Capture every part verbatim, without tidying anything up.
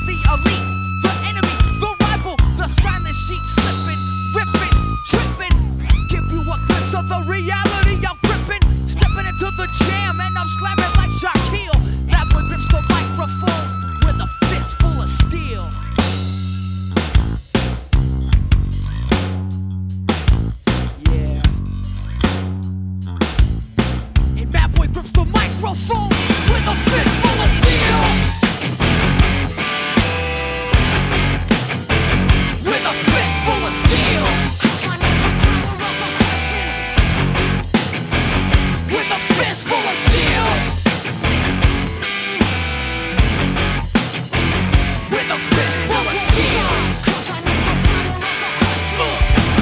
the elite, the enemy, the rival, the silent sheep slipping, ripping, tripping. Give you a glimpse of the reality I'm gripping. Stepping into the jam and I'm slamming like Shaquille. That one grips the microphone with a fist full of steel. Yeah. And Bad Boy grips the microphone with a fist full of steel. With a fist full of steel. With a fist full of steel. With a fist full of steel. Uh.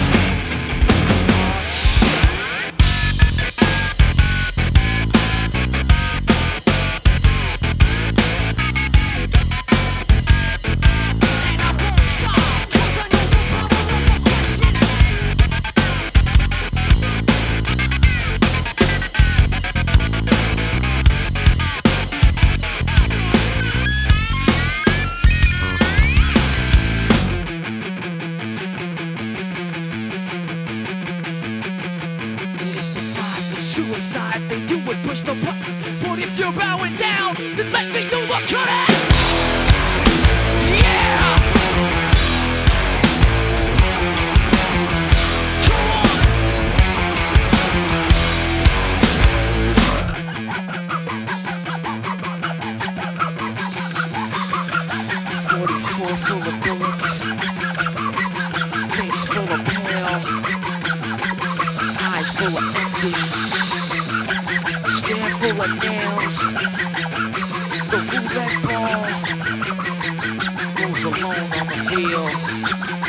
Suicide, then you would push the button. But if you're bowing down, then let me do the cutting. Yeah! Come on! forty-four full of bullets, face full of pale, eyes full of empty. Stand full of nails. The roulette ball goes alone on the wheel.